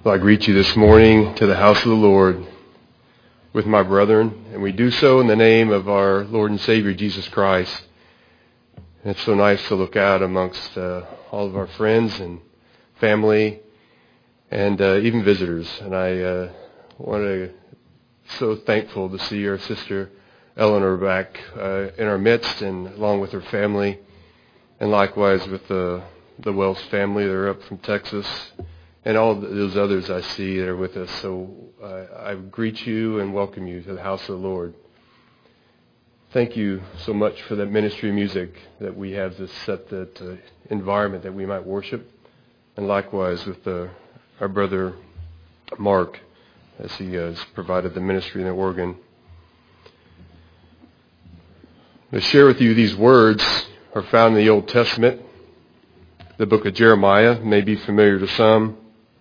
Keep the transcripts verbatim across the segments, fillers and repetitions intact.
Well, I greet you this morning to the house of the Lord with my brethren, and we do so in the name of our Lord and Savior, Jesus Christ. And it's so nice to look out amongst uh, all of our friends and family and uh, even visitors. And I uh, want to so thankful to see our sister Eleanor back uh, in our midst, and along with her family, and likewise with the the Wells family. They're up from Texas. And all those others I see that are with us. So uh, I greet you and welcome you to the house of the Lord. Thank you so much for that ministry music that we have to set that uh, environment that we might worship. And likewise with uh, our brother Mark, as he has provided the ministry in the organ. To share with you these words are found in the Old Testament. The book of Jeremiah may be familiar to some.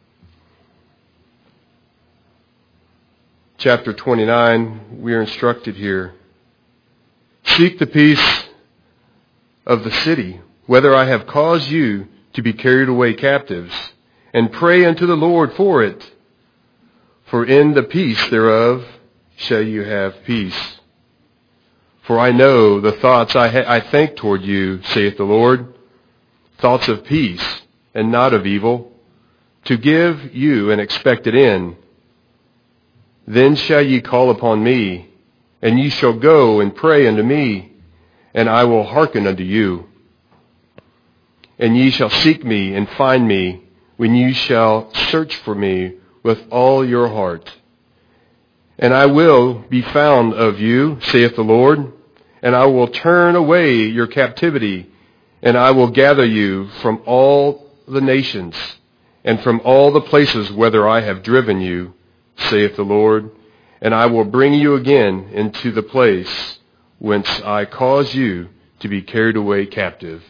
Chapter twenty-nine, we are instructed here. Seek the peace of the city, whether I have caused you to be carried away captives, and pray unto the Lord for it. For in the peace thereof shall you have peace. For I know the thoughts I, ha- I think toward you, saith the Lord, thoughts of peace and not of evil, to give you an expected end. Then shall ye call upon me, and ye shall go and pray unto me, and I will hearken unto you. And ye shall seek me and find me, when ye shall search for me with all your heart. And I will be found of you, saith the Lord, and I will turn away your captivity, and I will gather you from all the nations, and from all the places whither I have driven you, saith the Lord, and I will bring you again into the place whence I caused you to be carried away captive.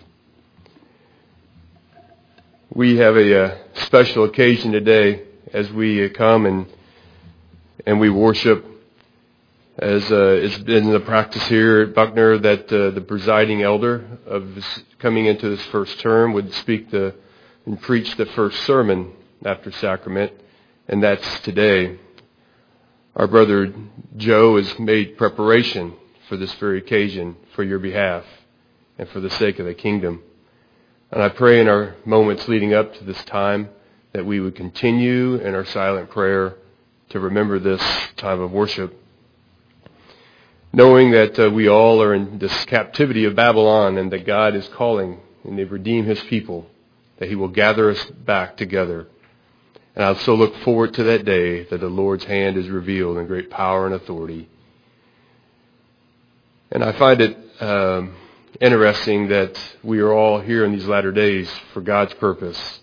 We have a, uh special occasion today as we uh, come and and we worship, as uh, it's been the practice here at Buckner that uh, the presiding elder of this, coming into this first term would speak the and preach the first sermon after sacrament, and that's today. Our brother Joe has made preparation for this very occasion for your behalf and for the sake of the kingdom. And I pray in our moments leading up to this time that we would continue in our silent prayer to remember this time of worship, knowing that uh, we all are in this captivity of Babylon, and that God is calling and they redeem His people, that He will gather us back together. And I so look forward to that day that the Lord's hand is revealed in great power and authority. And I find it um, interesting that we are all here in these latter days for God's purpose.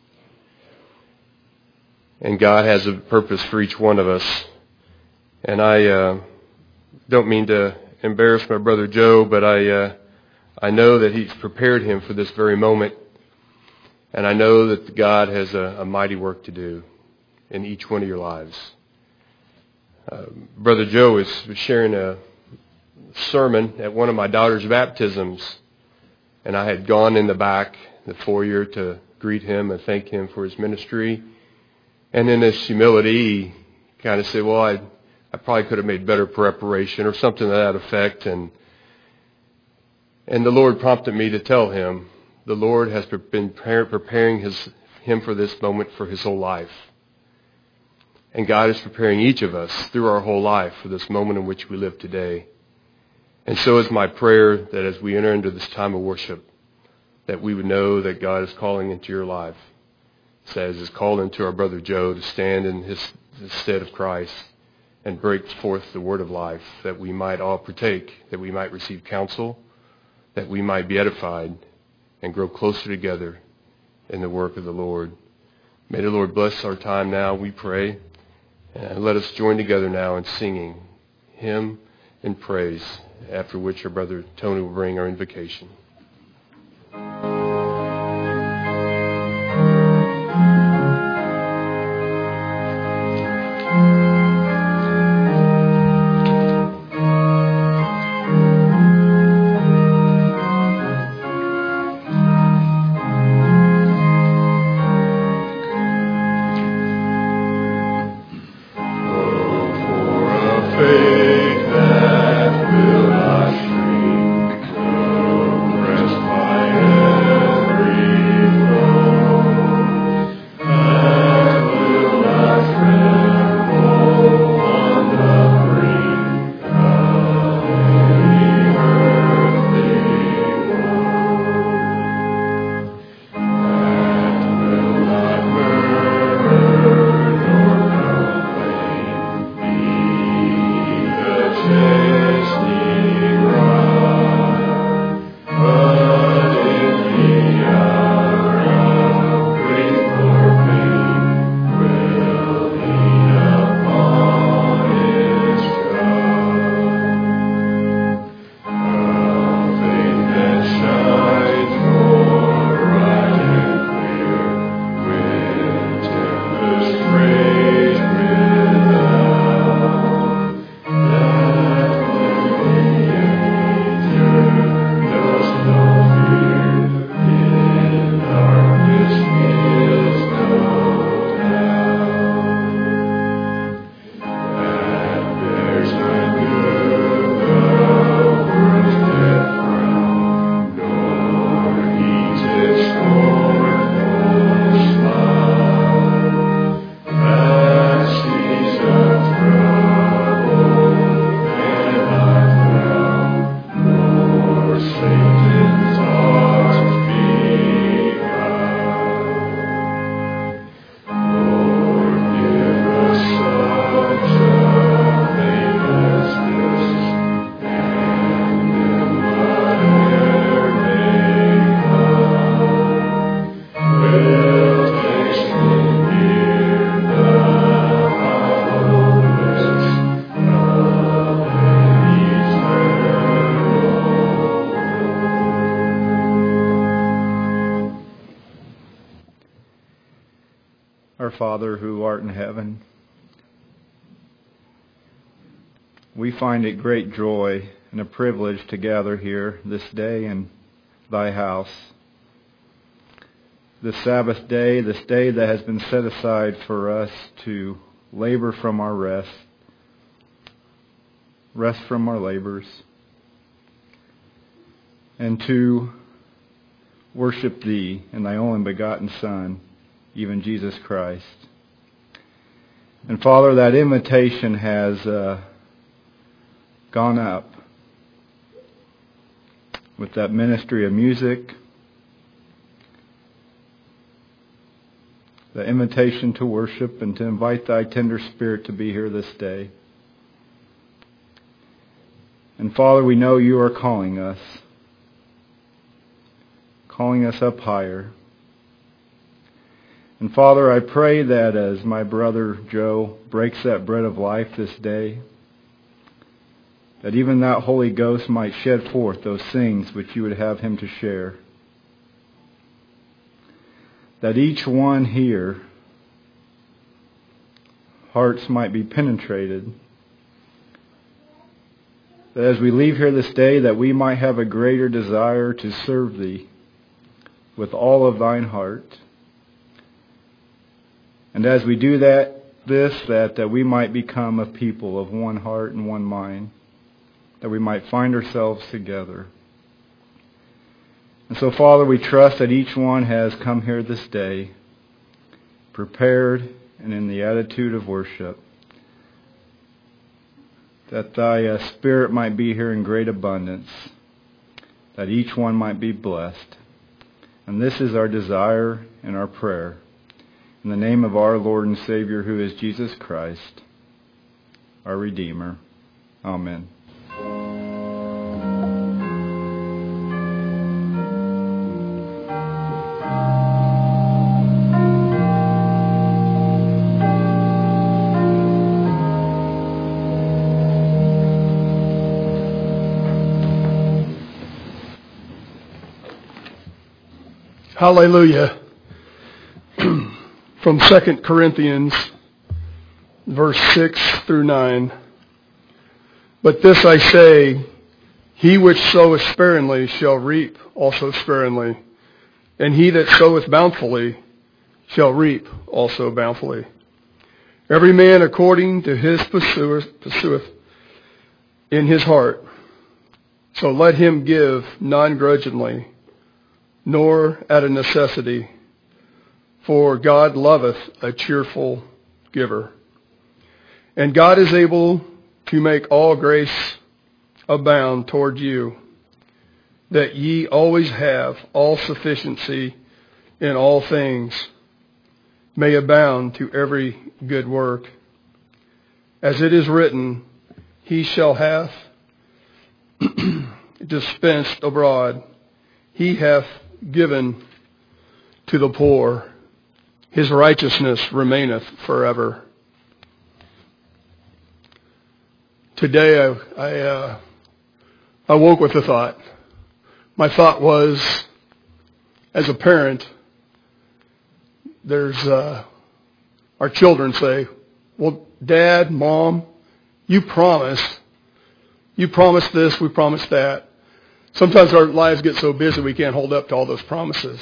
And God has a purpose for each one of us. And I uh, don't mean to embarrass my brother Joe, but I uh, I know that He's prepared him for this very moment. And I know that God has a, a mighty work to do in each one of your lives. Uh, Brother Joe was sharing a sermon at one of my daughter's baptisms, and I had gone in the back, the foyer, to greet him and thank him for his ministry. And in his humility, he kind of said, well, I, I probably could have made better preparation or something to that effect. And, and the Lord prompted me to tell him, the Lord has been preparing his, him for this moment for his whole life. And God is preparing each of us through our whole life for this moment in which we live today. And so is my prayer that as we enter into this time of worship, that we would know that God is calling into your life. Says is called into our brother Joe to stand in his, his stead of Christ and break forth the word of life, that we might all partake, that we might receive counsel, that we might be edified and grow closer together in the work of the Lord. May the Lord bless our time now, we pray. And let us join together now in singing hymn and praise, after which our brother Tony will bring our invocation. Father who art in heaven, we find it great joy and a privilege to gather here this day in thy house. This Sabbath day, this day that has been set aside for us to labor from our rest, rest from our labors, and to worship Thee and Thy only begotten Son, even Jesus Christ. And Father, that invitation has uh, gone up with that ministry of music, the invitation to worship and to invite Thy tender Spirit to be here this day. And Father, we know You are calling us, calling us up higher. And Father, I pray that as my brother Joe breaks that bread of life this day, that even that Holy Ghost might shed forth those things which You would have him to share. That each one here, hearts might be penetrated. That as we leave here this day, that we might have a greater desire to serve Thee with all of Thine heart. And as we do that, this, that, that we might become a people of one heart and one mind, that we might find ourselves together. And so, Father, we trust that each one has come here this day prepared and in the attitude of worship, that Thy uh, Spirit might be here in great abundance, that each one might be blessed. And this is our desire and our prayer. In the name of our Lord and Savior, who is Jesus Christ, our Redeemer. Amen. Hallelujah. From Second Corinthians, verse six through nine. But this I say, he which soweth sparingly shall reap also sparingly, and he that soweth bountifully shall reap also bountifully. Every man according to his pursueth, pursueth in his heart, so let him give non-grudgingly, nor at a necessity, for God loveth a cheerful giver. And God is able to make all grace abound toward you, that ye always have all sufficiency in all things, may abound to every good work. As it is written, he shall have dispensed abroad, he hath given to the poor, his righteousness remaineth forever. Today I I, uh, I woke with a thought. My thought was, as a parent, there's uh, our children say, well, Dad, Mom, you promised, you promised this, we promised that. Sometimes our lives get so busy we can't hold up to all those promises.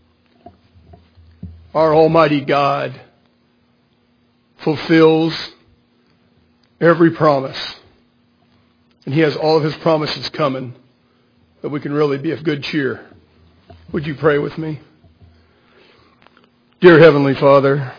Our Almighty God fulfills every promise. And He has all of His promises coming, that we can really be of good cheer. Would you pray with me? Dear Heavenly Father,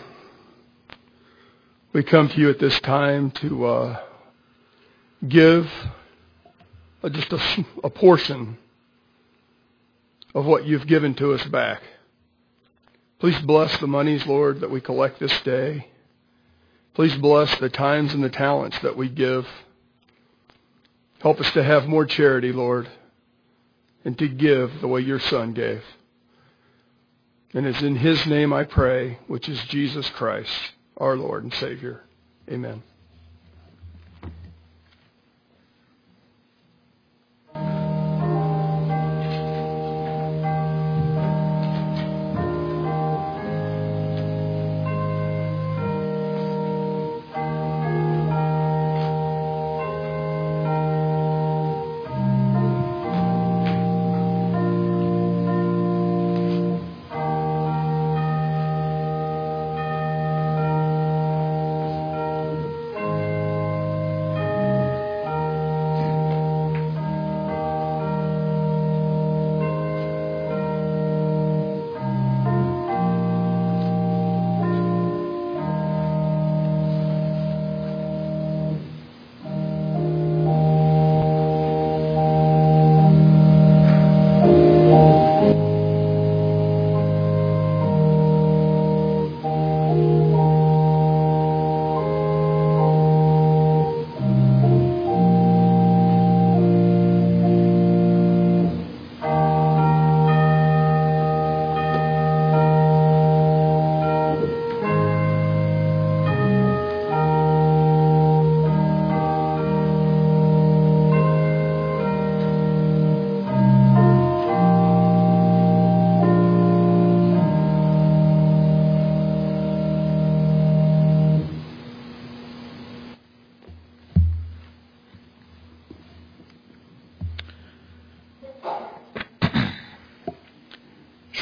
we come to you at this time to uh, give uh, just a, a portion of what you've given to us back. Please bless the monies, Lord, that we collect this day. Please bless the times and the talents that we give. Help us to have more charity, Lord, and to give the way your Son gave. And it's in His name I pray, which is Jesus Christ, our Lord and Savior. Amen.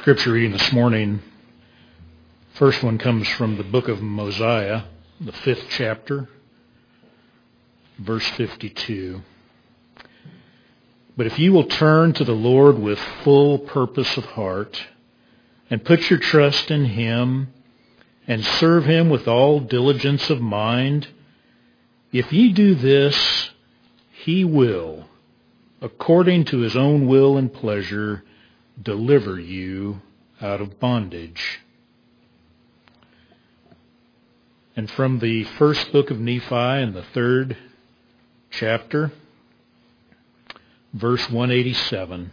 scripture reading this morning, first one comes from the book of Mosiah, the fifth chapter, verse fifty-two. But if you will turn to the Lord with full purpose of heart and put your trust in him and serve him with all diligence of mind, if ye do this, he will, according to his own will and pleasure, deliver you out of bondage. And from the first book of Nephi in the third chapter, verse one eighty-seven.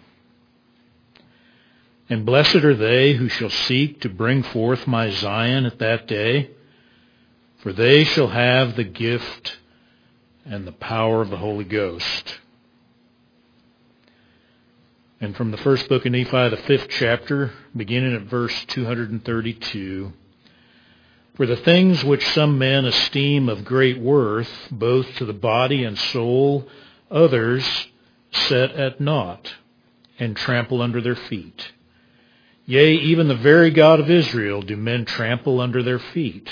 And blessed are they who shall seek to bring forth my Zion at that day, for they shall have the gift and the power of the Holy Ghost. And from the first book of Nephi, the fifth chapter, beginning at verse two thirty-two. For the things which some men esteem of great worth, both to the body and soul, others set at naught and trample under their feet. Yea, even the very God of Israel do men trample under their feet.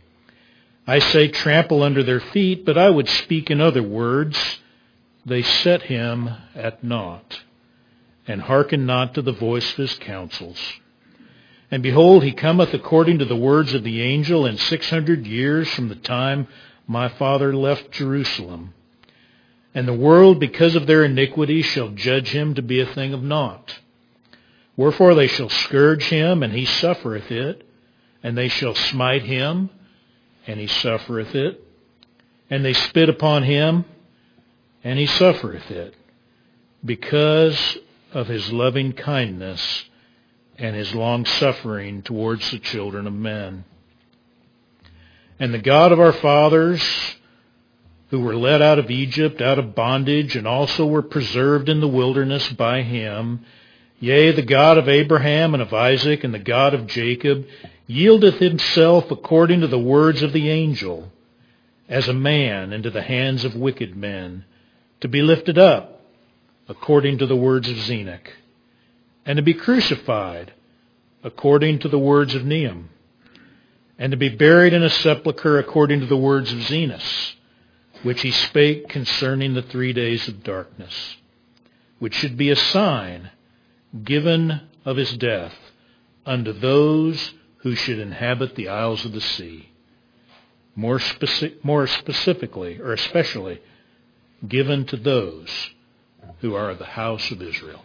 I say trample under their feet, but I would speak in other words. They set him at naught, and hearken not to the voice of his counsels. And behold, he cometh according to the words of the angel in six hundred years from the time my father left Jerusalem. And the world, because of their iniquity, shall judge him to be a thing of naught. Wherefore they shall scourge him, and he suffereth it. And they shall smite him, and he suffereth it. And they spit upon him, and he suffereth it, because of his loving kindness and his long suffering towards the children of men. And the God of our fathers, who were led out of Egypt, out of bondage, and also were preserved in the wilderness by him, yea, the God of Abraham and of Isaac and the God of Jacob, yieldeth himself according to the words of the angel, as a man into the hands of wicked men, to be lifted up according to the words of Zenock, and to be crucified according to the words of Nehem, and to be buried in a sepulchre according to the words of Zenos, which he spake concerning the three days of darkness, which should be a sign given of his death unto those who should inhabit the isles of the sea, more, speci- more specifically, or especially, given to those who are of the house of Israel.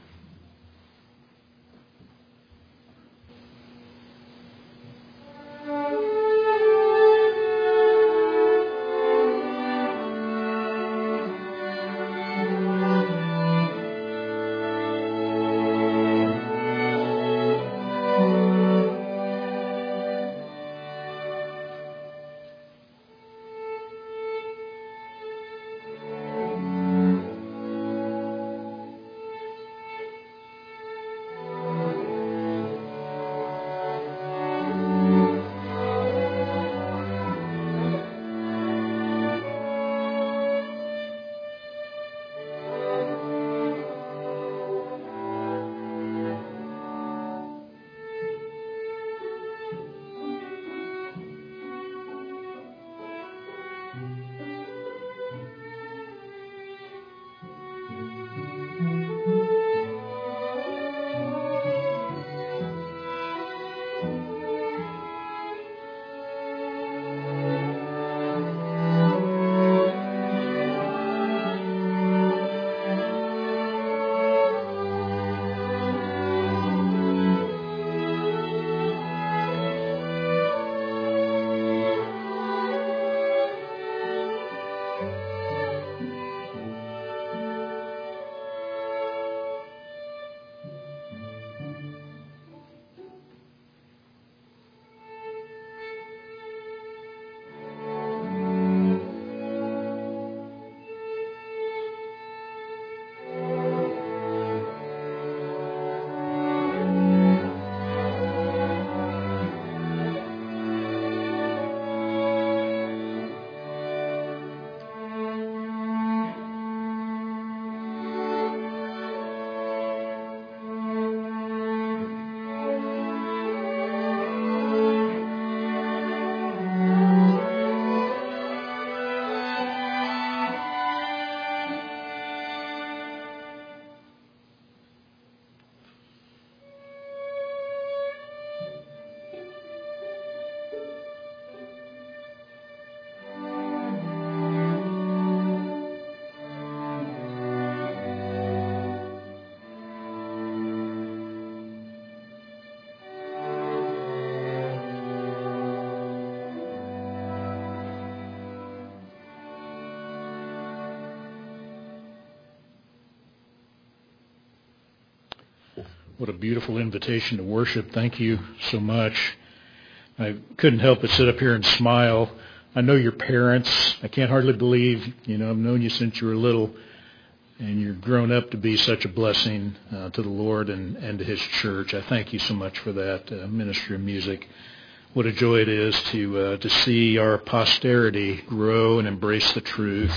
What a beautiful invitation to worship. Thank you so much. I couldn't help but sit up here and smile. I know your parents. I can't hardly believe, you know, I've known you since you were little, and you're grown up to be such a blessing uh, to the Lord and, and to His church. I thank you so much for that, uh, Ministry of Music. What a joy it is to uh, to see our posterity grow and embrace the truth.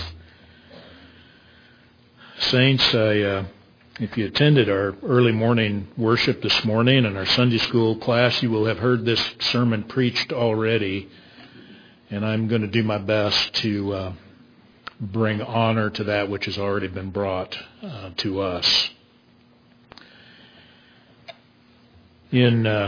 Saints, I... Uh, If you attended our early morning worship this morning and our Sunday school class, you will have heard this sermon preached already. And I'm going to do my best to uh, bring honor to that which has already been brought uh, to us. In uh,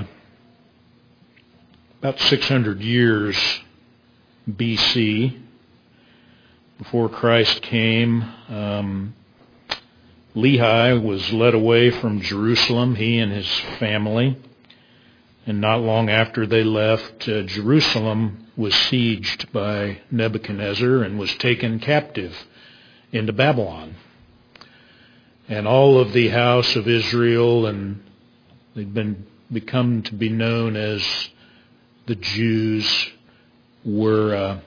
about six hundred years B C, before Christ came, um, Lehi was led away from Jerusalem, he and his family. And not long after they left, uh, Jerusalem was sieged by Nebuchadnezzar and was taken captive into Babylon. And all of the house of Israel, and they'd been become to be known as the Jews, were uh,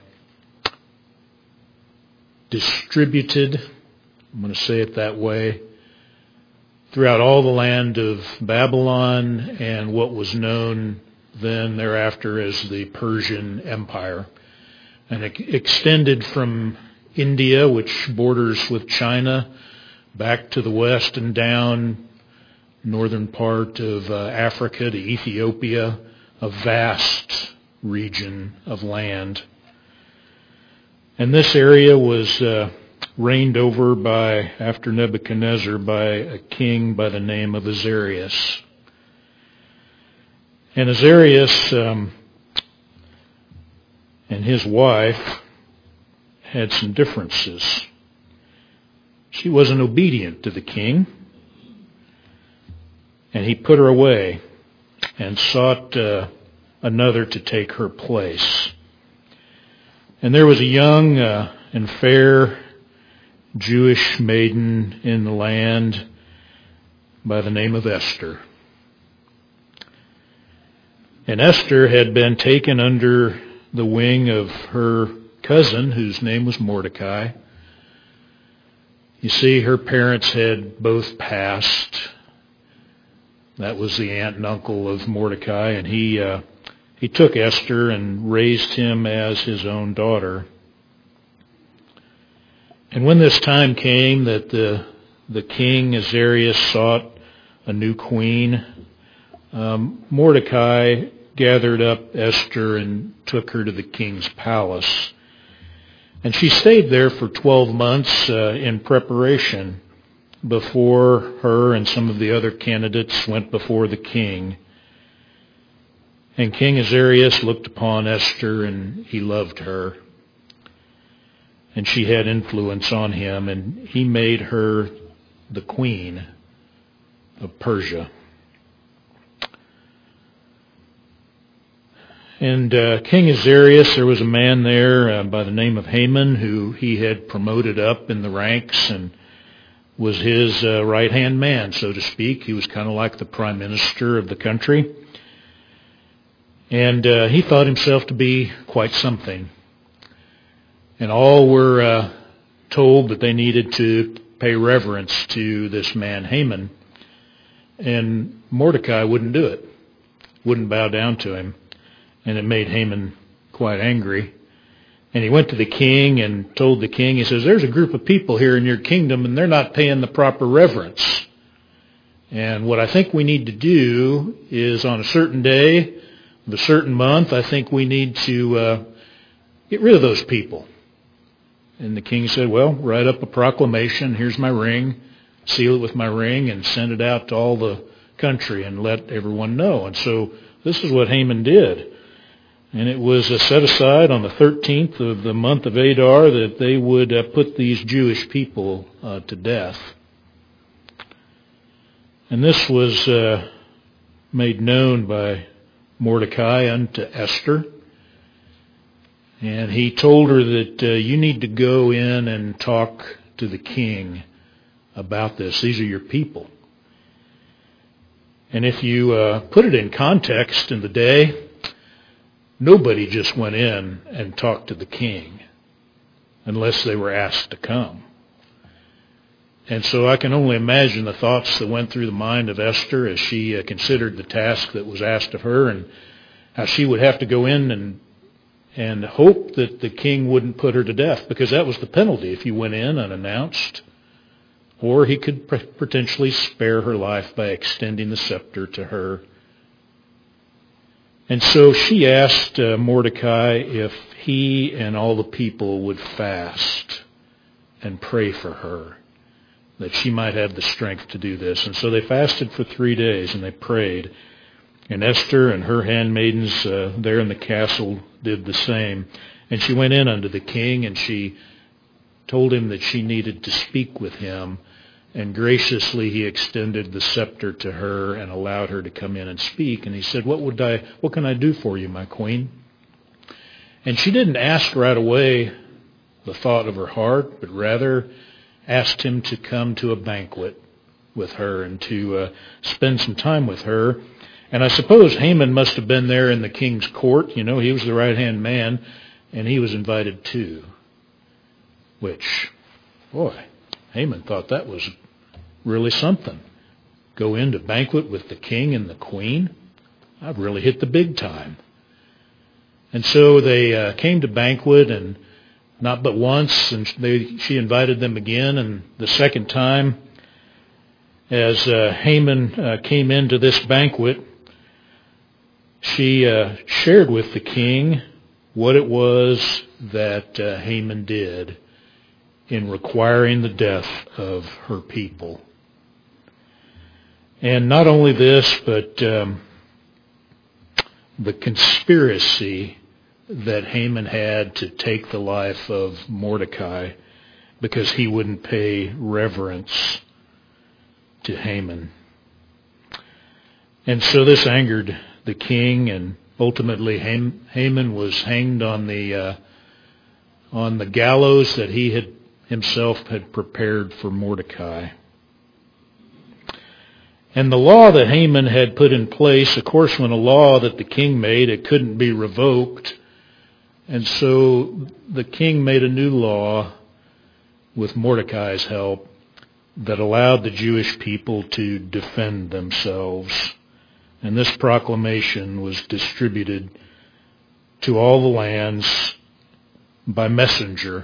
distributed, I'm going to say it that way, throughout all the land of Babylon and what was known then thereafter as the Persian Empire. And it extended from India, which borders with China, back to the west and down northern part of uh, Africa to Ethiopia, a vast region of land. And this area was uh, reigned over by, after Nebuchadnezzar, by a king by the name of Azarias. And Azarias um, and his wife had some differences. She wasn't obedient to the king, and he put her away and sought uh, another to take her place. And there was a young uh, and fair Jewish maiden in the land by the name of Esther. And Esther had been taken under the wing of her cousin, whose name was Mordecai. You see, her parents had both passed. That was the aunt and uncle of Mordecai, and he uh, he took Esther and raised him as his own daughter. And when this time came that the the king Azarias sought a new queen, um, Mordecai gathered up Esther and took her to the king's palace. And she stayed there for twelve months uh, in preparation before her and some of the other candidates went before the king. And King Azarias looked upon Esther and he loved her. And she had influence on him, and he made her the queen of Persia. And uh, King Azarias, there was a man there uh, by the name of Haman who he had promoted up in the ranks and was his uh, right-hand man, so to speak. He was kind of like the prime minister of the country. And uh, he thought himself to be quite something. And all were uh, told that they needed to pay reverence to this man Haman. And Mordecai wouldn't do it, wouldn't bow down to him. And it made Haman quite angry. And he went to the king and told the king, he says, there's a group of people here in your kingdom and they're not paying the proper reverence. And what I think we need to do is on a certain day, of a certain month, I think we need to uh, get rid of those people. And the king said, well, write up a proclamation. Here's my ring. Seal it with my ring and send it out to all the country and let everyone know. And so this is what Haman did. And it was uh, set aside on the thirteenth of the month of Adar that they would uh, put these Jewish people uh, to death. And this was uh, made known by Mordecai unto Esther. And he told her that uh, you need to go in and talk to the king about this. These are your people. And if you uh, put it in context in the day, nobody just went in and talked to the king unless they were asked to come. And so I can only imagine the thoughts that went through the mind of Esther as she uh, considered the task that was asked of her, and how she would have to go in and and hope that the king wouldn't put her to death, because that was the penalty if you went in unannounced. Or he could potentially spare her life by extending the scepter to her. And so she asked uh, Mordecai if he and all the people would fast and pray for her, that she might have the strength to do this. And so they fasted for three days and they prayed. And Esther and her handmaidens uh, there in the castle did the same. And she went in unto the king, and she told him that she needed to speak with him. And graciously he extended the scepter to her and allowed her to come in and speak. And he said, What would I, what can I do for you, my queen? And she didn't ask right away the thought of her heart, but rather asked him to come to a banquet with her and to uh, spend some time with her. And I suppose Haman must have been there in the king's court. You know, he was the right-hand man, and he was invited too. Which, boy, Haman thought that was really something. Go into banquet with the king and the queen? I've really hit the big time. And so they uh, came to banquet, and not but once, and they, she invited them again, and the second time, as uh, Haman uh, came into this banquet, she uh, shared with the king what it was that uh, Haman did in requiring the death of her people. And not only this, but um, the conspiracy that Haman had to take the life of Mordecai because he wouldn't pay reverence to Haman. And so this angered the king, and ultimately Haman was hanged on the uh, on the gallows that he had himself had prepared for Mordecai. And the law that Haman had put in place, of course, when a law that the king made, it couldn't be revoked. And so the king made a new law with Mordecai's help that allowed the Jewish people to defend themselves. And this proclamation was distributed to all the lands by messenger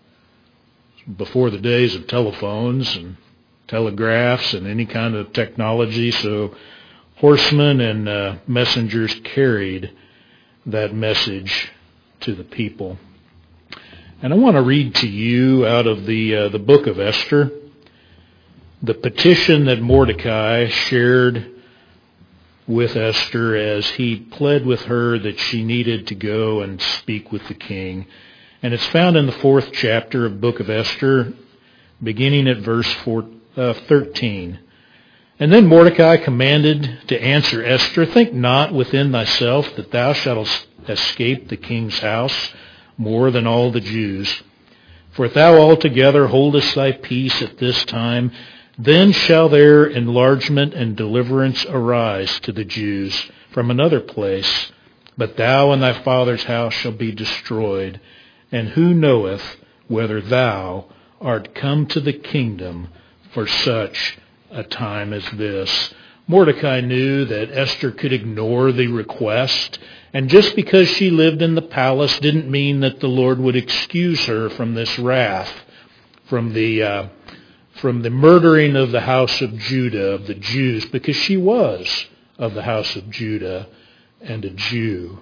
before the days of telephones and telegraphs and any kind of technology. So horsemen and uh, messengers carried that message to the people. And I want to read to you out of the uh, the book of Esther, the petition that Mordecai shared with Esther as he pled with her that she needed to go and speak with the king. And it's found in the fourth chapter of the book of Esther, beginning at verse four, uh, thirteen. And then Mordecai commanded to answer Esther, Think not within thyself that thou shalt escape the king's house more than all the Jews. For if thou altogether holdest thy peace at this time, then shall there enlargement and deliverance arise to the Jews from another place. But thou and thy father's house shall be destroyed. And who knoweth whether thou art come to the kingdom for such a time as this? Mordecai knew that Esther could ignore the request, and just because she lived in the palace didn't mean that the Lord would excuse her from this wrath, from the uh, from the murdering of the house of Judah, of the Jews, because she was of the house of Judah and a Jew.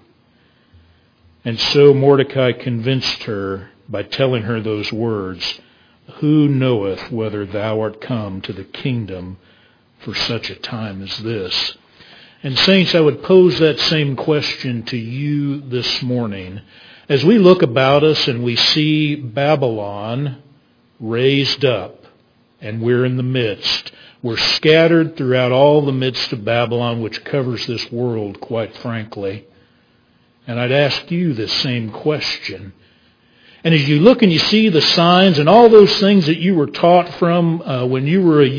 And so Mordecai convinced her by telling her those words, Who knoweth whether thou art come to the kingdom for such a time as this? And saints, I would pose that same question to you this morning. As we look about us and we see Babylon raised up, and we're in the midst, we're scattered throughout all the midst of Babylon, which covers this world, quite frankly. And I'd ask you this same question. And as you look and you see the signs and all those things that you were taught from uh, when you were a youth,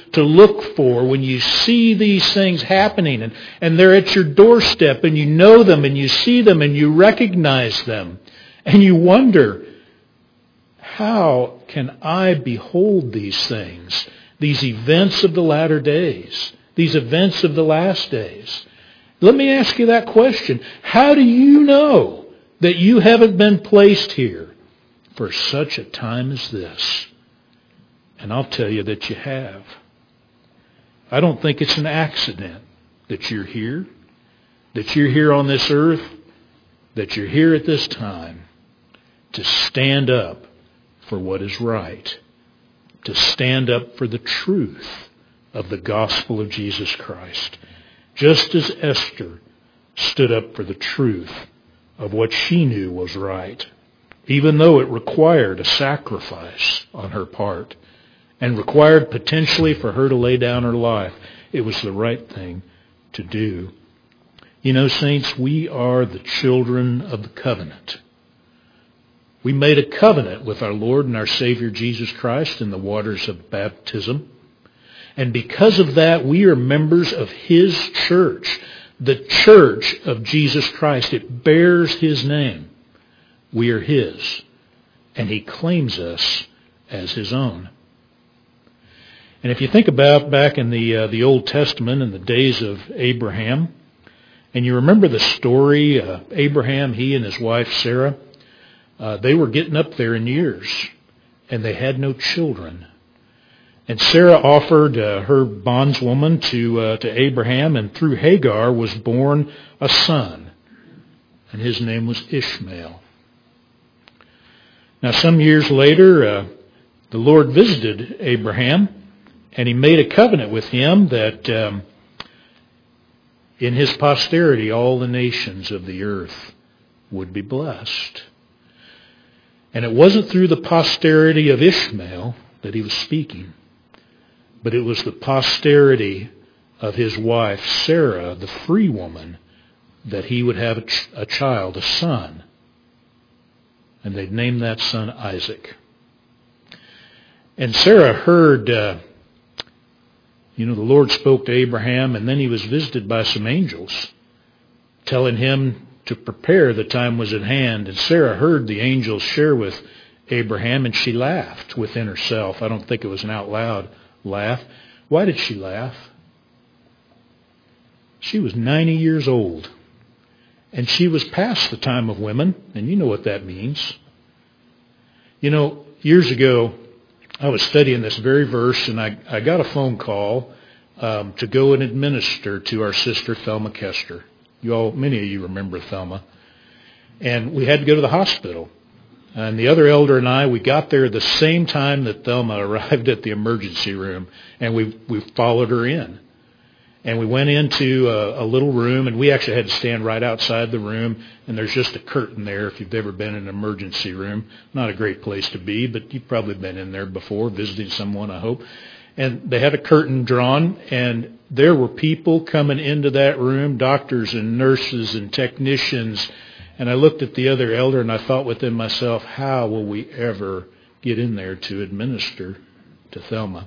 to look for when you see these things happening, and, and they're at your doorstep, and you know them, and you see them, and you recognize them, and you wonder, how can I behold these things, these events of the latter days, these events of the last days? Let me ask you that question. How do you know that you haven't been placed here for such a time as this? And I'll tell you that you have. I don't think it's an accident that you're here, that you're here on this earth, that you're here at this time to stand up for what is right, to stand up for the truth of the gospel of Jesus Christ. Just as Esther stood up for the truth of what she knew was right, even though it required a sacrifice on her part and required potentially for her to lay down her life, it was the right thing to do. You know, saints, we are the children of the covenant. We made a covenant with our Lord and our Savior Jesus Christ in the waters of baptism. And because of that, we are members of His church, the church of Jesus Christ. It bears His name. We are His, and He claims us as His own. And if you think about back in the uh, the Old Testament in the days of Abraham, and you remember the story, uh, Abraham, he and his wife Sarah, uh, they were getting up there in years, and they had no children. And Sarah offered uh, her bondswoman to uh, to Abraham, and through Hagar was born a son, and his name was Ishmael. Now, some years later, uh, the Lord visited Abraham, and He made a covenant with him that um, in his posterity all the nations of the earth would be blessed. And it wasn't through the posterity of Ishmael that He was speaking, but it was the posterity of his wife, Sarah, the free woman, that he would have a, ch- a child, a son. And they'd name that son Isaac. And Sarah heard, uh, you know, the Lord spoke to Abraham, and then he was visited by some angels, telling him to prepare, the time was at hand. And Sarah heard the angels share with Abraham, and she laughed within herself. I don't think it was an out loud laugh. Why did she laugh? She was ninety years old, and she was past the time of women, and you know what that means. You know, years ago, I was studying this very verse, and I, I got a phone call um, to go and administer to our sister Thelma Kester. You all, many of you remember Thelma. And we had to go to the hospital. And the other elder and I, we got there the same time that Thelma arrived at the emergency room, and we we followed her in. And we went into a, a little room, and we actually had to stand right outside the room, and there's just a curtain there if you've ever been in an emergency room. Not a great place to be, but you've probably been in there before, visiting someone, I hope. And they had a curtain drawn, and there were people coming into that room, doctors and nurses and technicians. And I looked at the other elder, and I thought within myself, how will we ever get in there to administer to Thelma?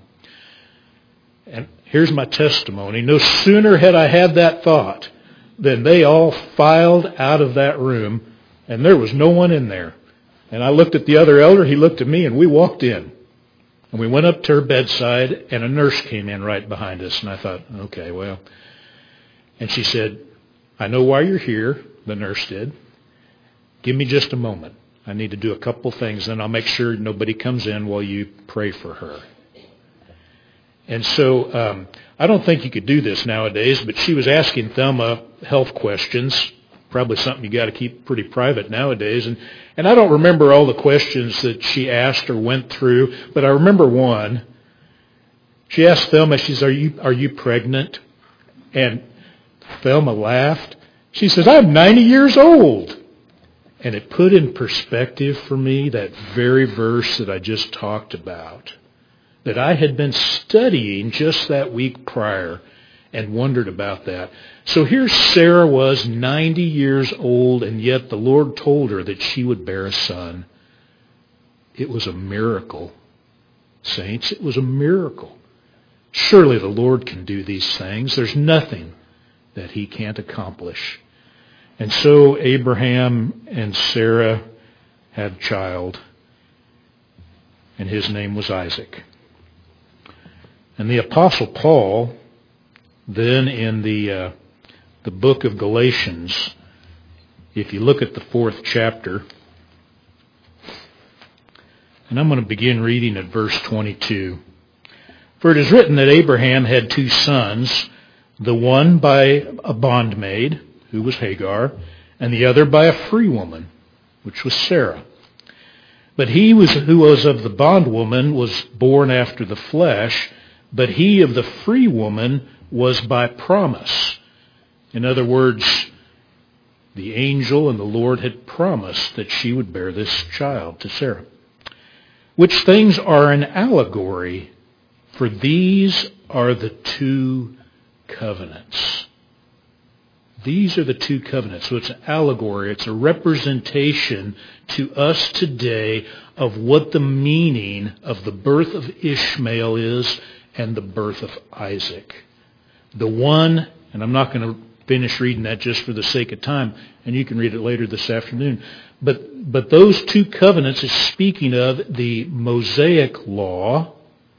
And here's my testimony. No sooner had I had that thought than they all filed out of that room, and there was no one in there. And I looked at the other elder, he looked at me, and we walked in. And we went up to her bedside, and a nurse came in right behind us. And I thought, okay, well. And she said, I know why you're here, the nurse did. Give me just a moment. I need to do a couple things, then I'll make sure nobody comes in while you pray for her. And so um, I don't think you could do this nowadays, but she was asking Thelma health questions, probably something you got to keep pretty private nowadays. And, and I don't remember all the questions that she asked or went through, but I remember one. She asked Thelma, she says, are you, are you pregnant? And Thelma laughed. She says, I'm ninety years old. And it put in perspective for me that very verse that I just talked about, that I had been studying just that week prior and wondered about that. So here Sarah was ninety years old, and yet the Lord told her that she would bear a son. It was a miracle, saints. It was a miracle. Surely the Lord can do these things. There's nothing that he can't accomplish. And so Abraham and Sarah had a child, and his name was Isaac. And the Apostle Paul, then in the uh, the book of Galatians, if you look at the fourth chapter, and I'm going to begin reading at verse twenty-two. For it is written that Abraham had two sons, the one by a bondmaid, who was Hagar, and the other by a free woman, which was Sarah. But he was, who was of the bondwoman was born after the flesh, but he of the free woman was by promise. In other words, the angel and the Lord had promised that she would bear this child to Sarah. Which things are an allegory, for these are the two covenants. These are the two covenants. So it's an allegory. It's a representation to us today of what the meaning of the birth of Ishmael is and the birth of Isaac. The one, and I'm not going to finish reading that just for the sake of time, and you can read it later this afternoon. But, but those two covenants is speaking of the Mosaic law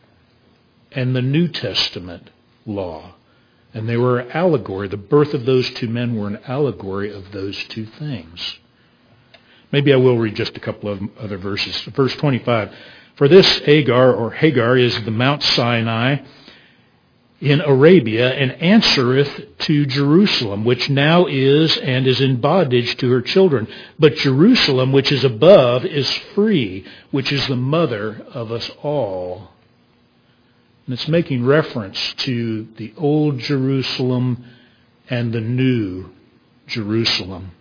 and the New Testament law. And they were an allegory. The birth of those two men were an allegory of those two things. Maybe I will read just a couple of other verses. Verse twenty-five. For this Hagar, or Hagar, is the Mount Sinai in Arabia, and answereth to Jerusalem, which now is and is in bondage to her children. But Jerusalem, which is above, is free, which is the mother of us all. And it's making reference to the old Jerusalem and the new Jerusalem.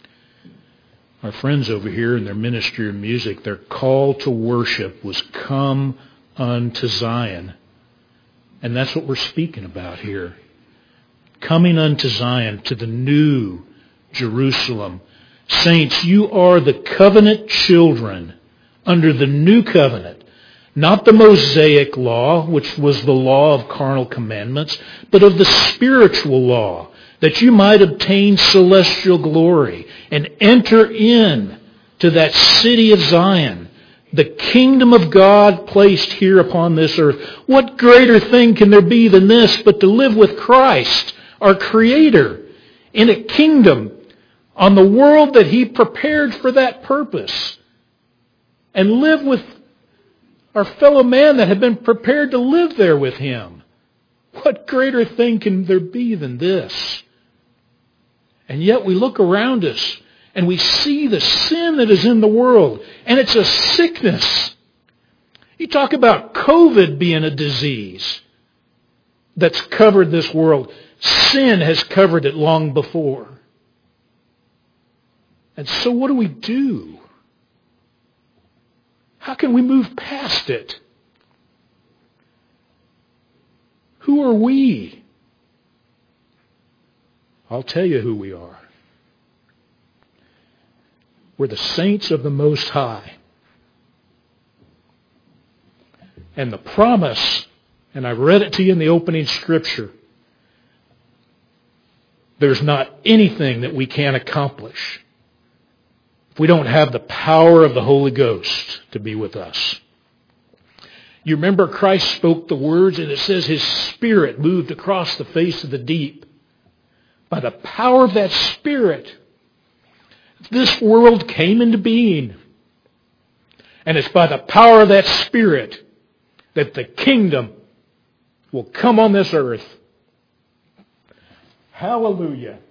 Our friends over here in their ministry of music, their call to worship was come unto Zion. And that's what we're speaking about here. Coming unto Zion, to the new Jerusalem. Saints, you are the covenant children under the new covenant. Not the Mosaic law, which was the law of carnal commandments, but of the spiritual law, that you might obtain celestial glory and enter in to that city of Zion, the kingdom of God placed here upon this earth. What greater thing can there be than this but to live with Christ, our Creator, in a kingdom on the world that He prepared for that purpose, and live with our fellow man that have been prepared to live there with Him. What greater thing can there be than this? And yet we look around us and we see the sin that is in the world, and it's a sickness. You talk about COVID being a disease that's covered this world. Sin has covered it long before. And so what do we do? How can we move past it? Who are we? I'll tell you who we are. We're the saints of the Most High. And the promise, and I read it to you in the opening scripture, there's not anything that we can't accomplish if we don't have the power of the Holy Ghost to be with us. You remember Christ spoke the words, and it says His Spirit moved across the face of the deep. By the power of that Spirit, this world came into being. And it's by the power of that Spirit that the kingdom will come on this earth. Hallelujah.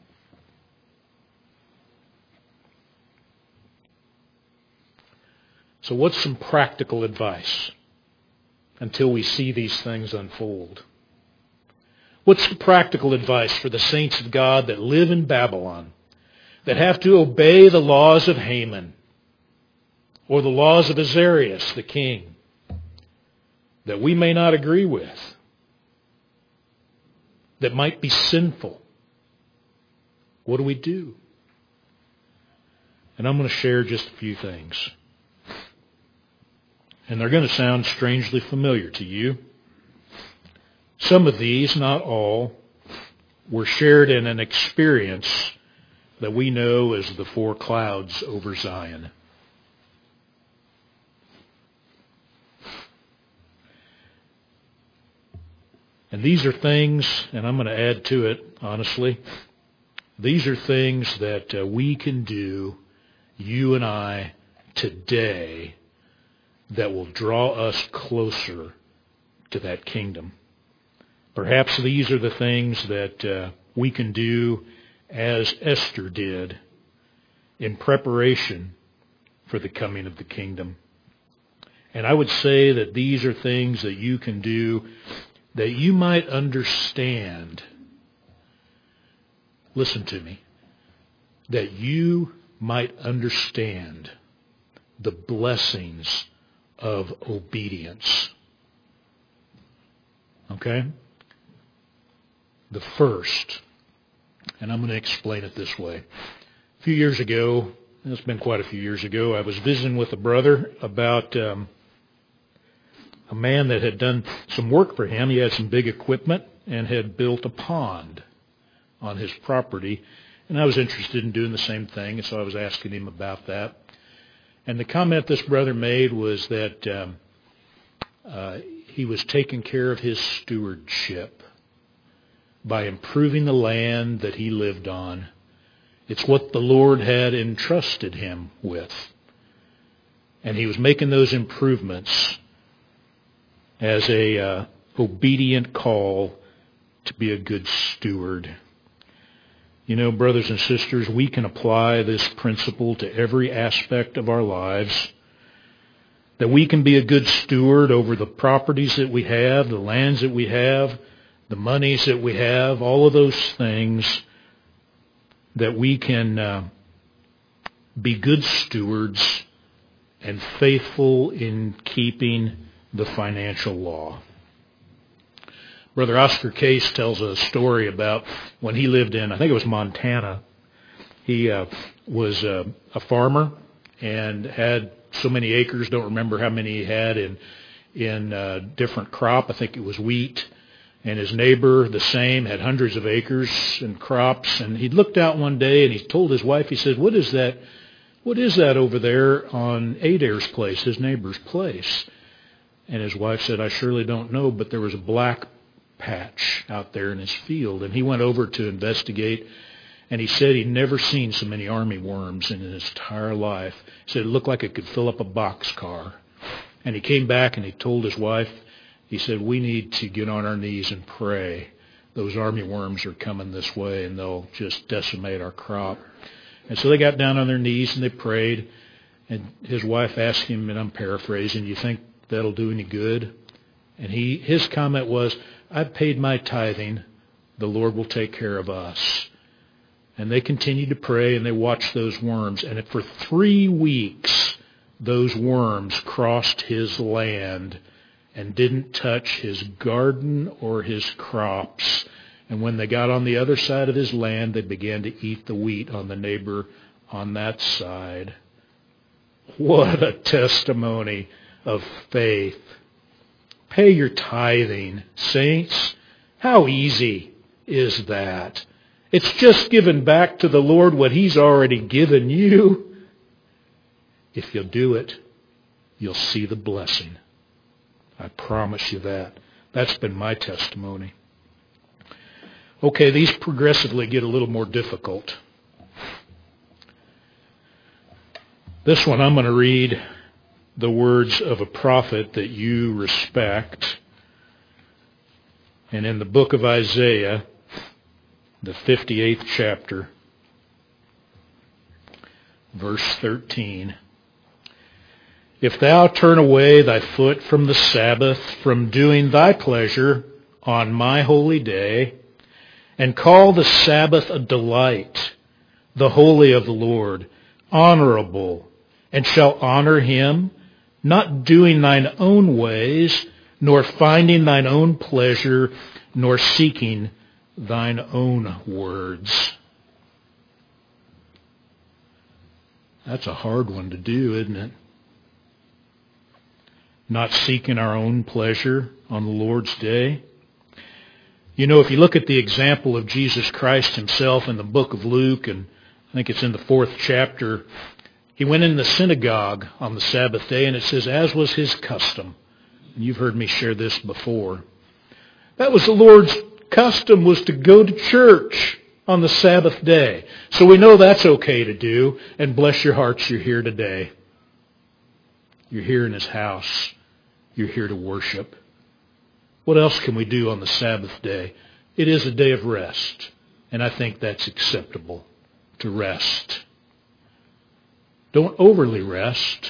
So what's some practical advice until we see these things unfold? What's the practical advice for the saints of God that live in Babylon, that have to obey the laws of Haman or the laws of Azarias, the king, that we may not agree with, that might be sinful? What do we do? And I'm going to share just a few things. And they're going to sound strangely familiar to you. Some of these, not all, were shared in an experience that we know as the four clouds over Zion. And these are things, and I'm going to add to it, honestly, these are things that uh, we can do, you and I, today, that will draw us closer to that kingdom. Perhaps these are the things that uh, we can do as Esther did in preparation for the coming of the kingdom. And I would say that these are things that you can do that you might understand. Listen to me. That you might understand the blessings of obedience. Okay? The first, and I'm going to explain it this way. A few years ago, it's been quite a few years ago, I was visiting with a brother about um, a man that had done some work for him. He had some big equipment and had built a pond on his property. And I was interested in doing the same thing, and so I was asking him about that. And the comment this brother made was that um, uh, he was taking care of his stewardship by improving the land that he lived on. It's what the Lord had entrusted him with. And he was making those improvements as a uh, obedient call to be a good steward. You know, brothers and sisters, we can apply this principle to every aspect of our lives. That we can be a good steward over the properties that we have, the lands that we have, the monies that we have, all of those things. That we can uh, be good stewards and faithful in keeping the financial law. Brother Oscar Case tells a story about when he lived in, I think it was Montana. He uh, was uh, a farmer and had so many acres, don't remember how many he had in in uh, different crop. I think it was wheat. And his neighbor, the same, had hundreds of acres and crops. And he looked out one day and he told his wife, he said, what is that? What is that over there on Adair's place, his neighbor's place? And his wife said, I surely don't know, but there was a black patch out there in his field. And he went over to investigate, and he said he'd never seen so many army worms in his entire life. He said it looked like it could fill up a boxcar. And he came back and he told his wife, he said, we need to get on our knees and pray. Those army worms are coming this way, and they'll just decimate our crop. And so they got down on their knees and they prayed. And his wife asked him, and I'm paraphrasing, you think that'll do any good? And he his comment was, I've paid my tithing. The Lord will take care of us. And they continued to pray, and they watched those worms. And for three weeks, those worms crossed his land and didn't touch his garden or his crops. And when they got on the other side of his land, they began to eat the wheat on the neighbor on that side. What a testimony of faith. Pay your tithing, saints. How easy is that? It's just giving back to the Lord what He's already given you. If you'll do it, you'll see the blessing. I promise you that. That's been my testimony. Okay, these progressively get a little more difficult. This one I'm going to read the words of a prophet that you respect. And in the book of Isaiah, the fifty-eighth chapter, verse thirteen. If thou turn away thy foot from the Sabbath, from doing thy pleasure on my holy day, and call the Sabbath a delight, the holy of the Lord, honorable, and shall honor him, not doing thine own ways, nor finding thine own pleasure, nor seeking thine own words. That's a hard one to do, isn't it? Not seeking our own pleasure on the Lord's day. You know, if you look at the example of Jesus Christ himself in the book of Luke, and I think it's in the fourth chapter, he went in the synagogue on the Sabbath day, and it says, as was his custom. And you've heard me share this before. That was the Lord's custom, was to go to church on the Sabbath day. So we know that's okay to do, and bless your hearts, you're here today. You're here in his house. You're here to worship. What else can we do on the Sabbath day? It is a day of rest, and I think that's acceptable, to rest. Don't overly rest.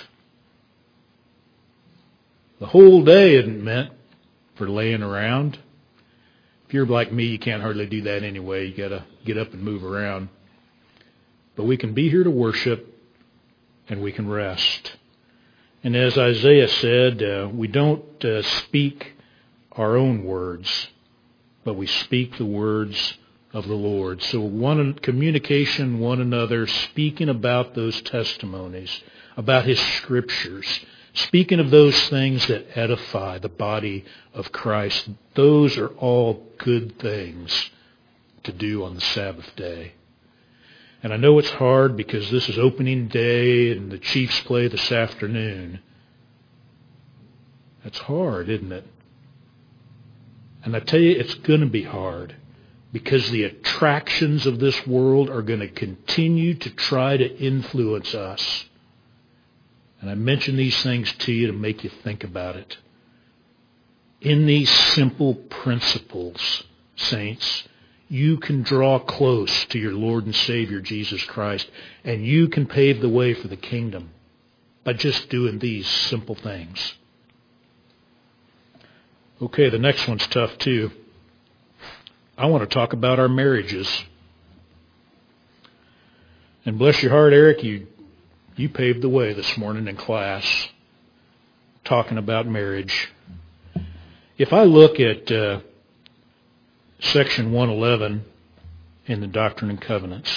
The whole day isn't meant for laying around. If you're like me, you can't hardly do that anyway. You got to get up and move around. But we can be here to worship, and we can rest. And as Isaiah said, uh, we don't uh, speak our own words, but we speak the words of the Lord. So one communication, one another, speaking about those testimonies, about his scriptures, speaking of those things that edify the body of Christ. Those are all good things to do on the Sabbath day. And I know it's hard because this is opening day and the Chiefs play this afternoon. It's hard, isn't it? And I tell you, it's going to be hard because the attractions of this world are going to continue to try to influence us. And I mention these things to you to make you think about it. In these simple principles, saints, you can draw close to your Lord and Savior, Jesus Christ, and you can pave the way for the kingdom by just doing these simple things. Okay, the next one's tough too. I want to talk about our marriages. And bless your heart, Eric, you you paved the way this morning in class talking about marriage. If I look at uh, section one eleven in the Doctrine and Covenants,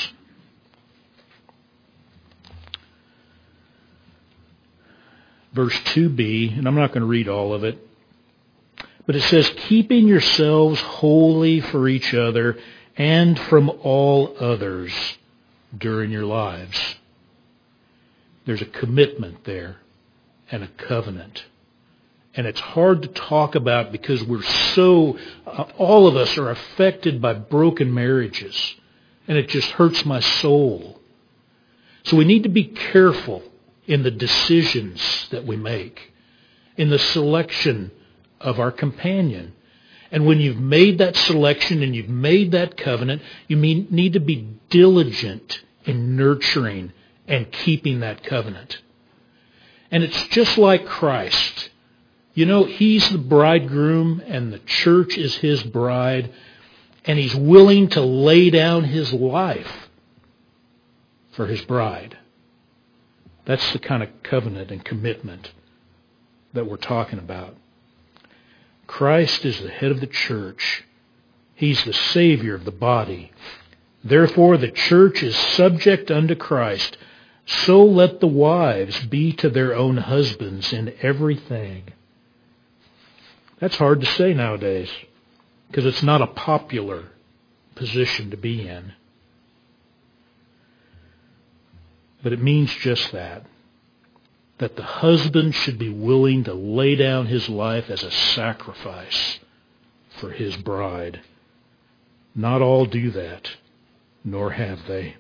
verse two b, and I'm not going to read all of it, but it says, keeping yourselves holy for each other and from all others during your lives. There's a commitment there and a covenant. And it's hard to talk about because we're so, uh, all of us are affected by broken marriages. And it just hurts my soul. So we need to be careful in the decisions that we make, in the selection of our companion. And when you've made that selection and you've made that covenant, you mean, need to be diligent in nurturing and keeping that covenant. And it's just like Christ. You know, he's the bridegroom and the church is his bride, and he's willing to lay down his life for his bride. That's the kind of covenant and commitment that we're talking about. Christ is the head of the church. He's the Savior of the body. Therefore, the church is subject unto Christ. So let the wives be to their own husbands in everything. That's hard to say nowadays because it's not a popular position to be in. But it means just that. That the husband should be willing to lay down his life as a sacrifice for his bride. Not all do that, nor have they.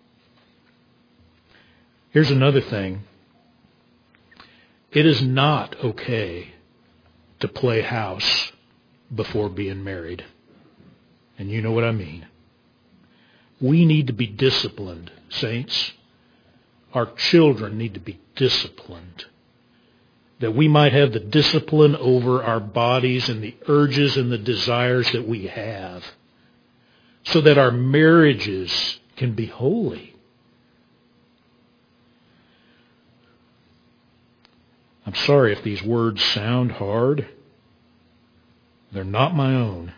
Here's another thing. It is not okay to play house before being married. And you know what I mean. We need to be disciplined, saints. Our children need to be disciplined. That we might have the discipline over our bodies and the urges and the desires that we have. So that our marriages can be holy. I'm sorry if these words sound hard. They're not my own.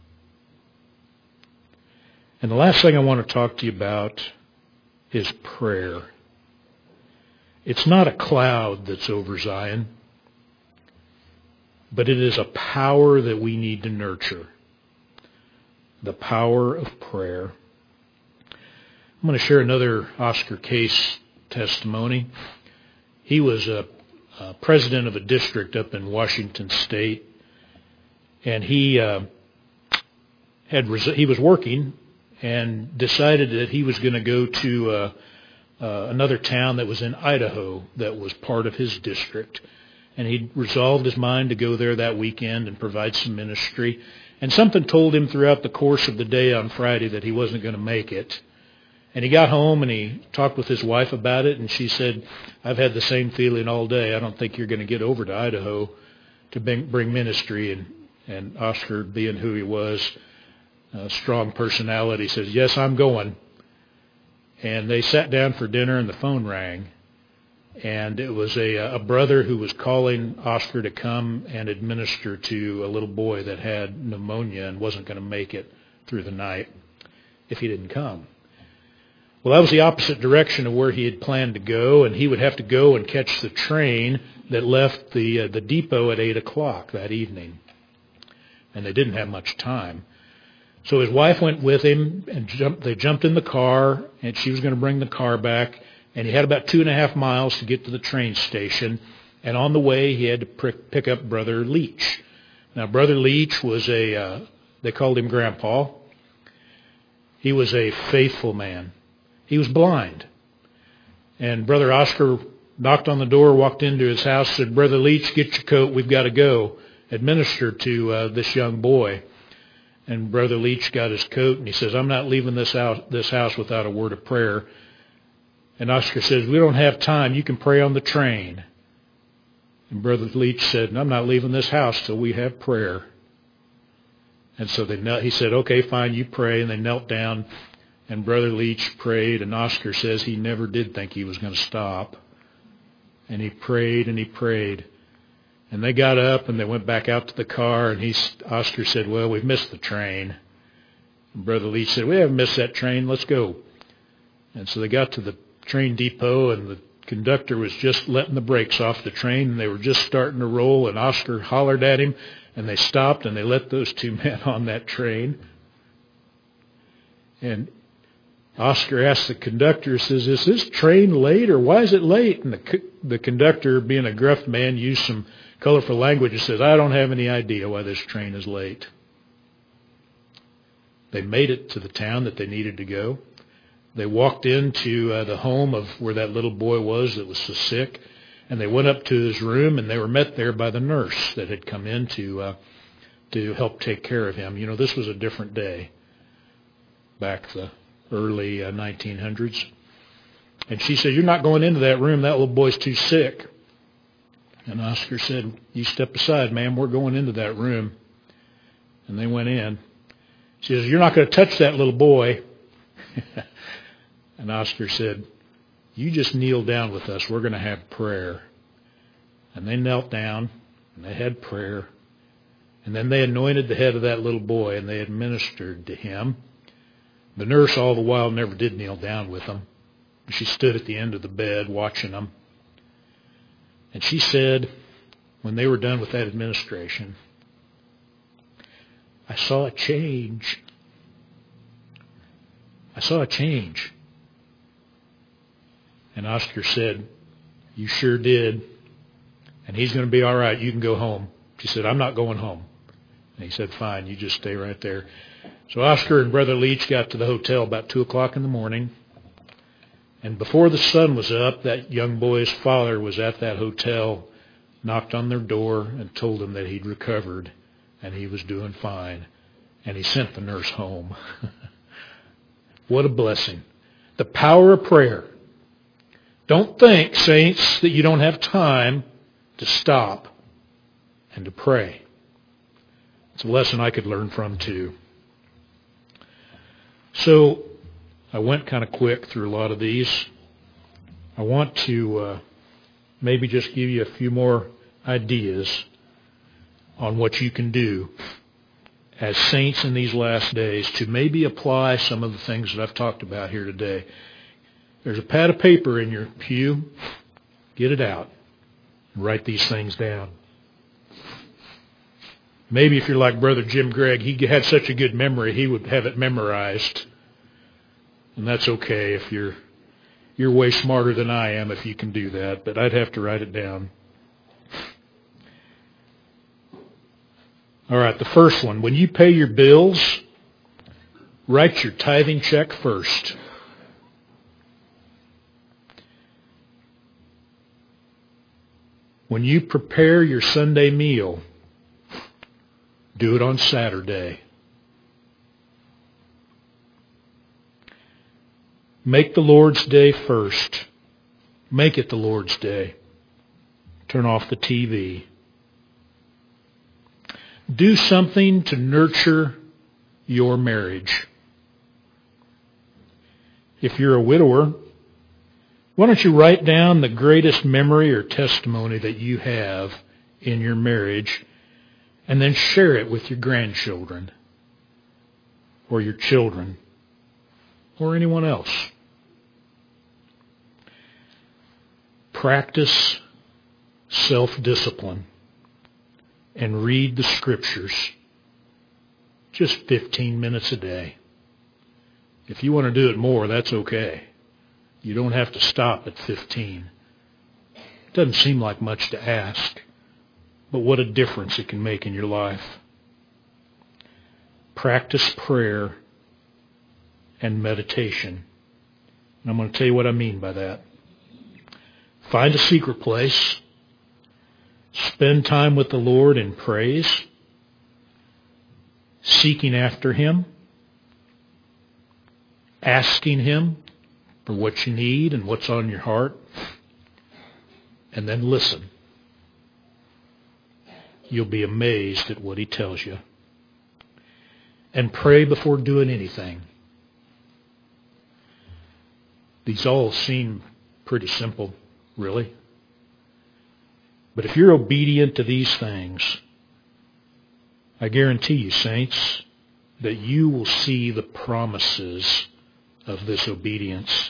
And the last thing I want to talk to you about is prayer. It's not a cloud that's over Zion, but it is a power that we need to nurture. the power of prayer. I'm going to share another Oscar Case testimony. He was a, a president of a district up in Washington State, and he uh, had res- he was working and decided that he was going to go to uh, uh, another town that was in Idaho that was part of his district. And he resolved his mind to go there that weekend and provide some ministry. And something told him throughout the course of the day on Friday that he wasn't going to make it. And he got home and he talked with his wife about it, and she said, I've had the same feeling all day. I don't think you're going to get over to Idaho to bring, bring ministry. And, and Oscar, being who he was, a strong personality, says, yes, I'm going. And they sat down for dinner and the phone rang. And it was a, a brother who was calling Oscar to come and administer to a little boy that had pneumonia and wasn't going to make it through the night if he didn't come. Well, that was the opposite direction of where he had planned to go, and he would have to go and catch the train that left the uh, the depot at eight o'clock that evening. And they didn't have much time. So his wife went with him, and jumped, they jumped in the car, and she was going to bring the car back. And he had about two and a half miles to get to the train station. And on the way, he had to pick up Brother Leach. Now, Brother Leach was a, uh, they called him Grandpa. He was a faithful man. He was blind. And Brother Oscar knocked on the door, walked into his house, said, Brother Leach, get your coat, we've got to go administer to uh, this young boy. And Brother Leach got his coat, and he says, I'm not leaving this house, this house without a word of prayer. And Oscar says, we don't have time. You can pray on the train. And Brother Leach said, I'm not leaving this house till we have prayer. And so they knelt, he said, okay, fine, you pray. And they knelt down, and Brother Leach prayed. And Oscar says he never did think he was going to stop. And he prayed and he prayed. And they got up and they went back out to the car. And he, Oscar said, well, we've missed the train. And Brother Leach said, we haven't missed that train. Let's go. And so they got to the train depot, and the conductor was just letting the brakes off the train, and they were just starting to roll, and Oscar hollered at him, and they stopped, and they let those two men on that train. And Oscar asked the conductor, says, is this train late, or why is it late? And the, the conductor, being a gruff man, used some colorful language and says, I don't have any idea why this train is late. They made it to the town that they needed to go. They walked into uh, the home of where that little boy was that was so sick, and they went up to his room, and they were met there by the nurse that had come in to uh, to help take care of him. You know, this was a different day, back the early uh, nineteen hundreds. And she said, you're not going into that room. That little boy's too sick. And Oscar said, you step aside, ma'am. We're going into that room. And they went in. She says, you're not going to touch that little boy. And Oscar said, you just kneel down with us. We're going to have prayer. And they knelt down, and they had prayer. And then they anointed the head of that little boy, and they administered to him. The nurse, all the while, never did kneel down with them. She stood at the end of the bed watching them. And she said, when they were done with that administration, I saw a change. I saw a change. And Oscar said, you sure did. And he's going to be all right. You can go home. She said, I'm not going home. And he said, fine, you just stay right there. So Oscar and Brother Leach got to the hotel about two o'clock in the morning. And before the sun was up, that young boy's father was at that hotel, knocked on their door, and told them that he'd recovered and he was doing fine. And he sent the nurse home. What a blessing. The power of prayer. Don't think, saints, that you don't have time to stop and to pray. It's a lesson I could learn from too. So I went kind of quick through a lot of these. I want to uh, maybe just give you a few more ideas on what you can do as saints in these last days to maybe apply some of the things that I've talked about here today. There's a pad of paper in your pew. Get it out and write these things down. Maybe if you're like Brother Jim Gregg, he had such a good memory, he would have it memorized. And that's okay if you're you're way smarter than I am if you can do that, but I'd have to write it down. All right, the first one. When you pay your bills, write your tithing check first. When you prepare your Sunday meal, do it on Saturday. Make the Lord's Day first. Make it the Lord's Day. Turn off the T V. Do something to nurture your marriage. If you're a widower, why don't you write down the greatest memory or testimony that you have in your marriage and then share it with your grandchildren or your children or anyone else. Practice self-discipline and read the Scriptures just fifteen minutes a day. If you want to do it more, that's okay. You don't have to stop at fifteen. It doesn't seem like much to ask, but what a difference it can make in your life. Practice prayer and meditation. And I'm going to tell you what I mean by that. Find a secret place. Spend time with the Lord in praise, seeking after Him, asking Him for what you need and what's on your heart, and then listen. You'll be amazed at what He tells you. And pray before doing anything. These all seem pretty simple, really. But if you're obedient to these things, I guarantee you, saints, that you will see the promises of this obedience.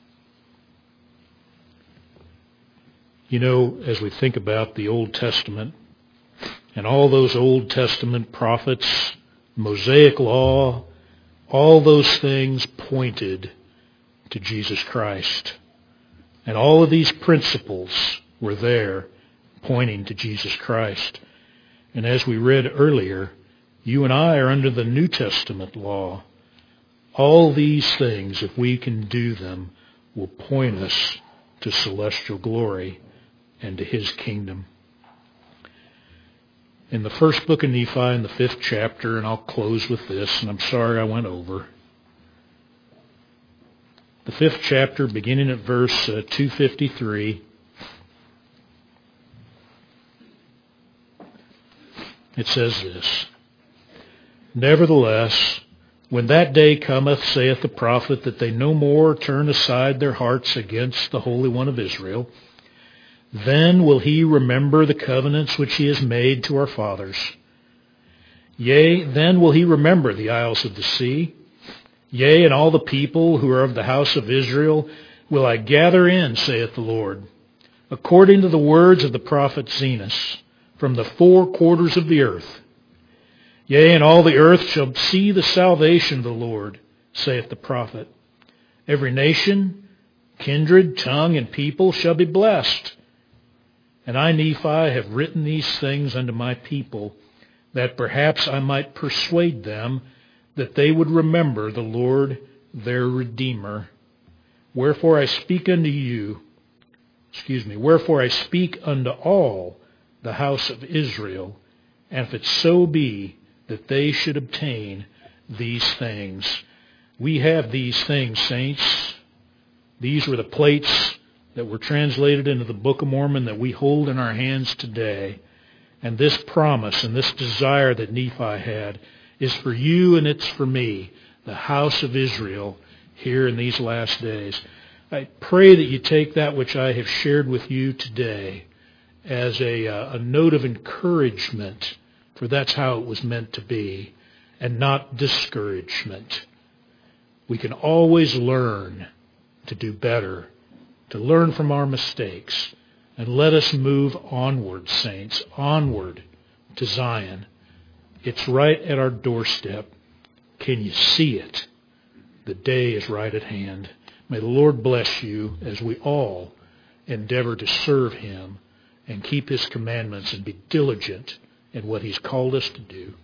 You know, as we think about the Old Testament and all those Old Testament prophets, Mosaic law, all those things pointed to Jesus Christ. And all of these principles were there pointing to Jesus Christ. And as we read earlier, you and I are under the New Testament law. All these things, if we can do them, will point us to celestial glory and to His kingdom. In the first book of Nephi, in the fifth chapter, and I'll close with this, and I'm sorry I went over. The fifth chapter, beginning at verse uh, two fifty-three, it says this: Nevertheless, when that day cometh, saith the prophet, that they no more turn aside their hearts against the Holy One of Israel, then will He remember the covenants which He has made to our fathers. Yea, then will He remember the isles of the sea. Yea, and all the people who are of the house of Israel will I gather in, saith the Lord, according to the words of the prophet Zenos, from the four quarters of the earth. Yea, and all the earth shall see the salvation of the Lord, saith the prophet. Every nation, kindred, tongue, and people shall be blessed. And I, Nephi, have written these things unto my people, that perhaps I might persuade them that they would remember the Lord their Redeemer. Wherefore I speak unto you, excuse me, wherefore I speak unto all the house of Israel, and if it so be that they should obtain these things. We have these things, saints. These were the plates that were translated into the Book of Mormon that we hold in our hands today. And this promise and this desire that Nephi had is for you and it's for me, the house of Israel, here in these last days. I pray that you take that which I have shared with you today as a, uh, a note of encouragement, for that's how it was meant to be, and not discouragement. We can always learn to do better, to learn from our mistakes, and let us move onward, saints, onward to Zion, It's right at our doorstep. Can you see it? The day is right at hand. May the Lord bless you as we all endeavor to serve him and keep his commandments and be diligent in what he's called us to do.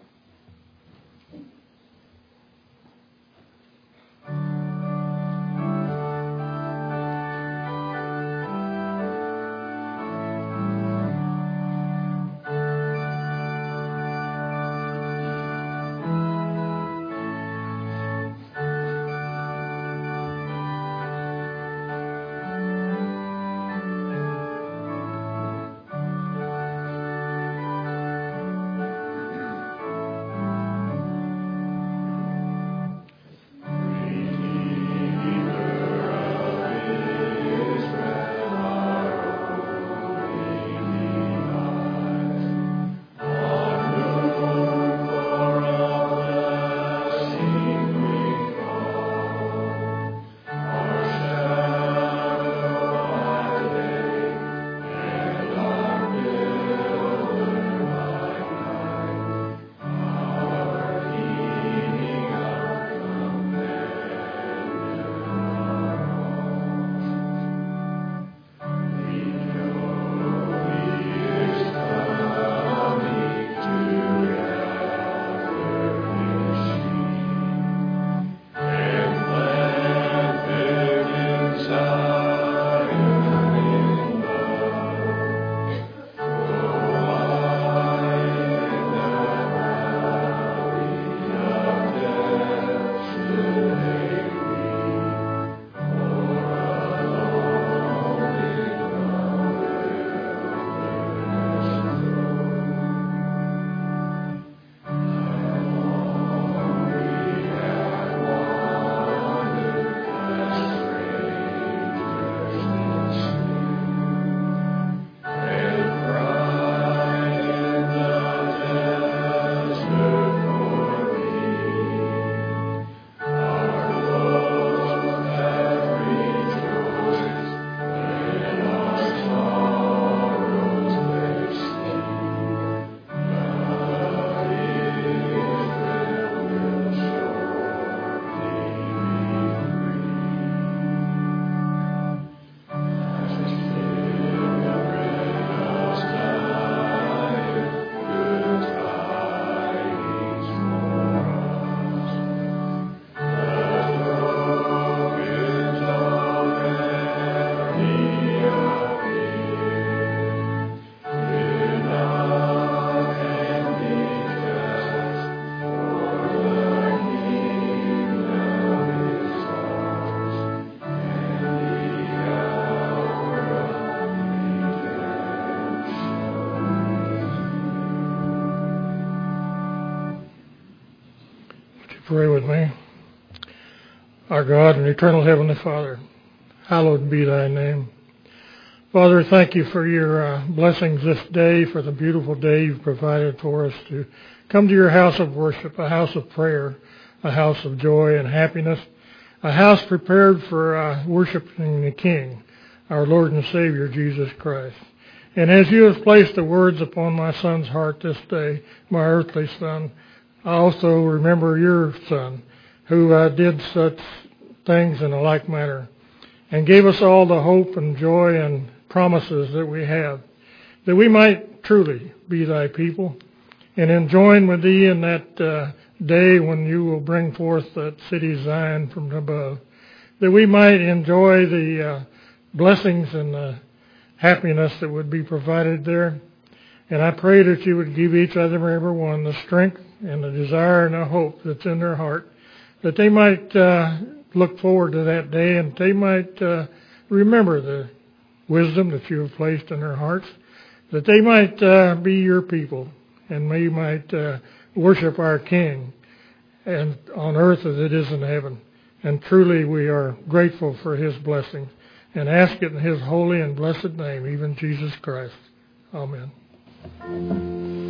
Pray with me. Our God and eternal Heavenly Father, hallowed be thy name. Father, thank you for your uh, blessings this day, for the beautiful day you've provided for us to come to your house of worship, a house of prayer, a house of joy and happiness, a house prepared for uh, worshiping the King, our Lord and Savior, Jesus Christ. And as you have placed the words upon my son's heart this day, my earthly son, I also remember your son, who uh, did such things in a like manner, and gave us all the hope and joy and promises that we have, that we might truly be thy people, and enjoin with thee in that uh, day when you will bring forth that city Zion from above, that we might enjoy the uh, blessings and the happiness that would be provided there. And I pray that you would give each other and every one the strength and the desire and the hope that's in their heart, that they might uh, look forward to that day, and they might uh, remember the wisdom that you have placed in their hearts, that they might uh, be your people, and we might uh, worship our King and on earth as it is in heaven. And truly we are grateful for his blessings, and ask it in his holy and blessed name, even Jesus Christ. Amen.